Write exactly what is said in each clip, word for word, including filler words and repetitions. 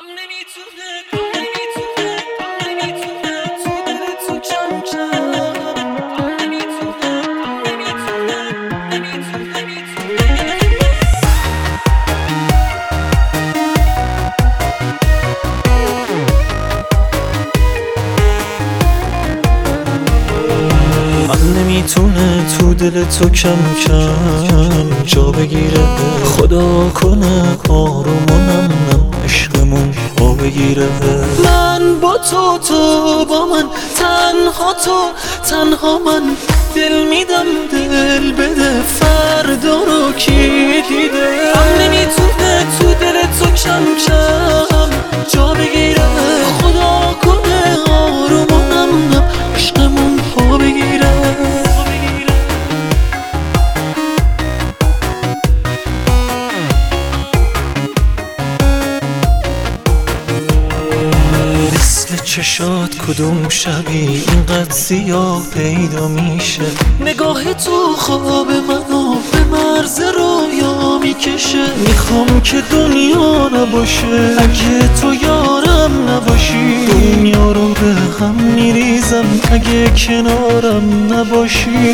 غم نمیتونه غم نمیتونه غم نمیتونه تو دل تو کم کم غم نمیتونه غم نمیتونه نمیتونه نمیتونه غم نمیتونه تو دل تو کم کم جا بگیره، خدا کنه آرومونم نم عشقمون پا بگیره. من با تو تو با من، تنها تو تنها من، دل میدم دل بده فردا رو کی دیده. غم نمیتونه تو دل تو کم کم جا بگیره، خدا کنه آرومونم نم عشقمون پا بگیره. چشات کدوم شبی اینقدر سیاه پیدا میشه، نگاه تو خواب منو به مرز رویا میکشه. میخوام که دنیا نباشه اگه تو یارم نباشی، دنیا رو به هم میریزم اگه کنارم نباشی.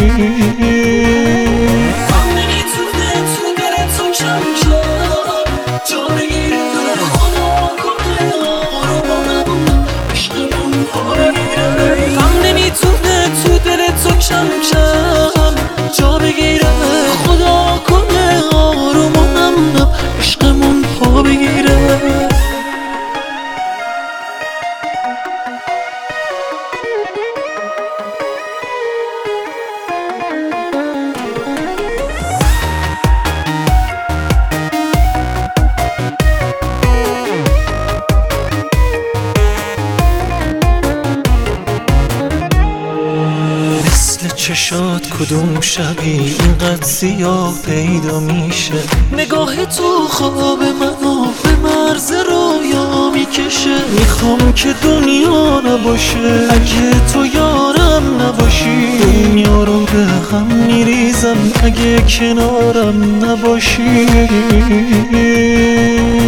غم نمیتونه تو دل تو کم کم جا بگیره، خدا کنه آرومونم عشقمون پا بگیره. غم نمیتونه تو دل تو کم کم جا بگیره، خدا کنه آرومونم عشقمون پا بگیره. چشات کدوم شبی اینقدر سیاه پیدا میشه، نگاه تو خواب منو به مرز رویا میکشه. میخوام که دنیا نباشه اگه تو یارم نباشی، دنیا رو به هم میریزم اگه کنارم نباشی.